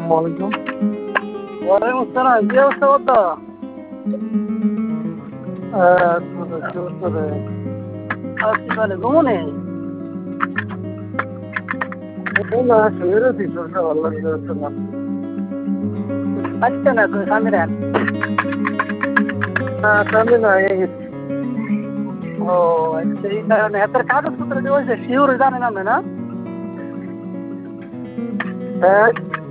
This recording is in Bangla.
ওয়ালাইকুম। ওয়ালাইকুম আসসালাম, কি অবস্থা বলতো? কি অবস্থা রে? আজকে তাহলে ঘুমনে? এই না, শুয়ে রয়েছি, শরীরটা ভালো লাগছে না। আচ্ছা না তুই সামনে দেন। সামনে না হয়ে গেছি। ও আচ্ছা, এই কারণে এত কাগজপত্র যে হয়েছে শিওর জানে না না? হ্যাঁ।